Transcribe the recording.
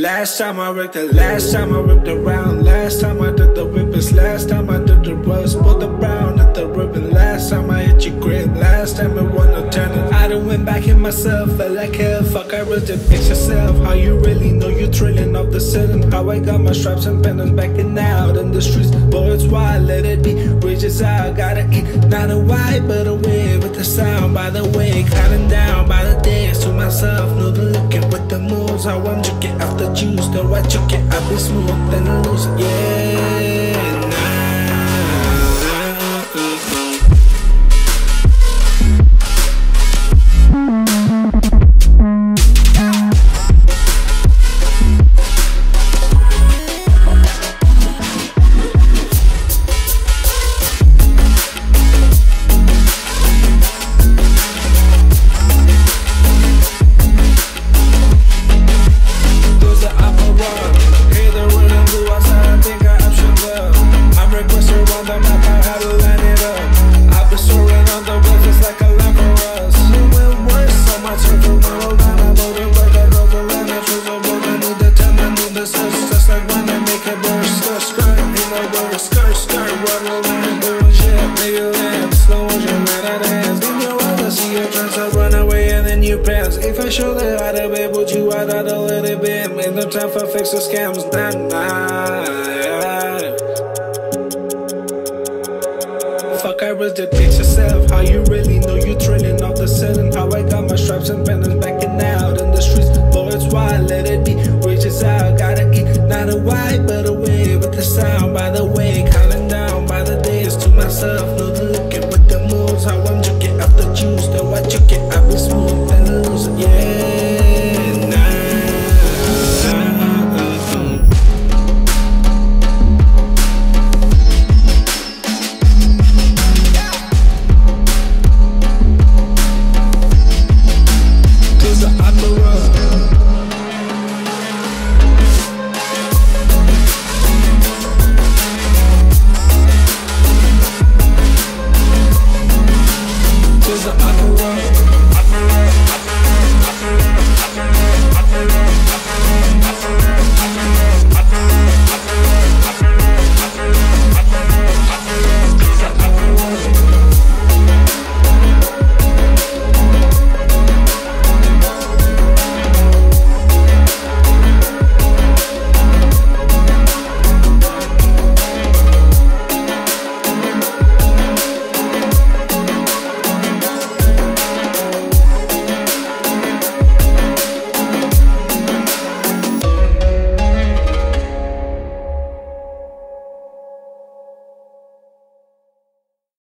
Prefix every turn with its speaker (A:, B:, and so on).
A: Last time I wrecked it, last time I ripped around, last time I did the whippers, last time I did the bust, put the brown at the ribbon, last time I hit your grip, last time it wasn't a turning. I done went back in myself, felt like hell, fuck I ripped it, fix yourself, how you really know you trilling off the ceiling, how I got my stripes and pendants backing out in the streets, boy it's wild, let it be, reaches out, gotta eat, not a white but a wave with the sound, by the way, counting down by the days to myself, know the looking with the moves, how I'm drinking off the juice, though I took it, I be smooth and loose, yeah, if I show that how to be, but you out of the little bit, ain't no time for fix the scams, nah. Fuck, I risked it, fix yourself, how you really know you trilling off the ceiling, how I got my stripes and pendants backing out